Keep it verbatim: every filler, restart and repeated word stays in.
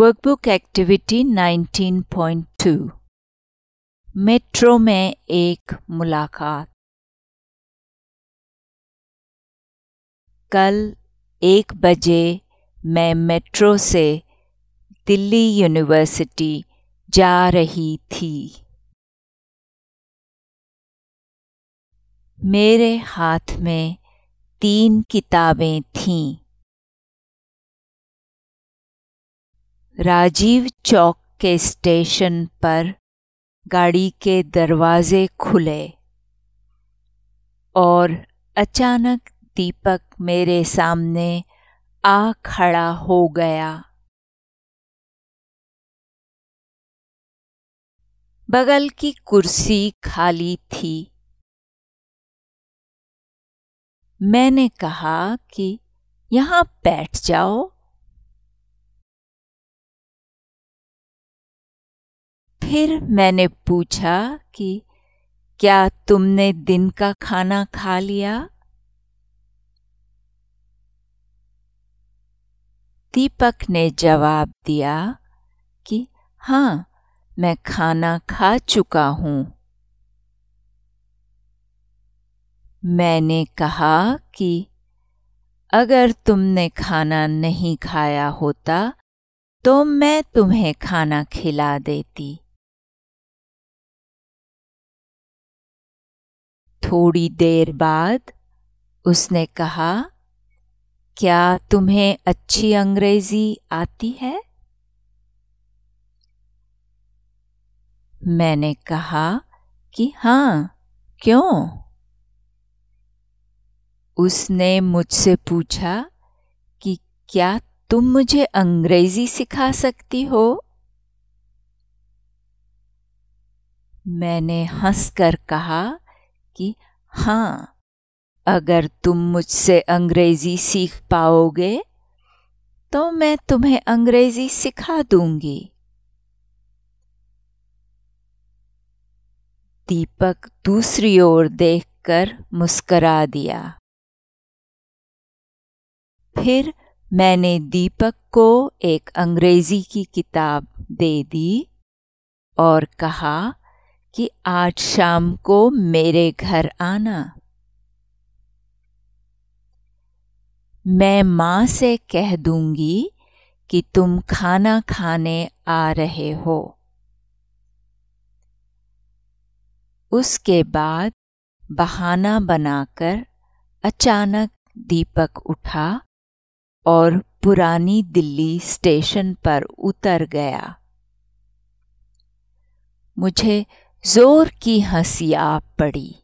Workbook activity nineteen point two. Metro में एक मुलाकात। कल एक बजे मैं मेट्रो से दिल्ली यूनिवर्सिटी जा रही थी। मेरे हाथ में तीन किताबें थीं। राजीव चौक के स्टेशन पर गाड़ी के दरवाजे खुले और अचानक दीपक मेरे सामने आ खड़ा हो गया। बगल की कुर्सी खाली थी। मैंने कहा कि यहाँ बैठ जाओ। फिर मैंने पूछा कि क्या तुमने दिन का खाना खा लिया? दीपक ने जवाब दिया कि हाँ, मैं खाना खा चुका हूँ। मैंने कहा कि अगर तुमने खाना नहीं खाया होता तो मैं तुम्हें खाना खिला देती। थोड़ी देर बाद उसने कहा, क्या तुम्हें अच्छी अंग्रेजी आती है? मैंने कहा कि हाँ, क्यों? उसने मुझसे पूछा कि क्या तुम मुझे अंग्रेजी सिखा सकती हो? मैंने हंसकर कहा कि हाँ, अगर तुम मुझसे अंग्रेजी सीख पाओगे तो मैं तुम्हें अंग्रेजी सिखा दूंगी। दीपक दूसरी ओर देखकर मुस्कुरा दिया। फिर मैंने दीपक को एक अंग्रेजी की किताब दे दी और कहा कि आज शाम को मेरे घर आना। मैं माँ से कह दूंगी कि तुम खाना खाने आ रहे हो। उसके बाद बहाना बनाकर अचानक दीपक उठा और पुरानी दिल्ली स्टेशन पर उतर गया। मुझे जोर की हंसी आ पड़ी।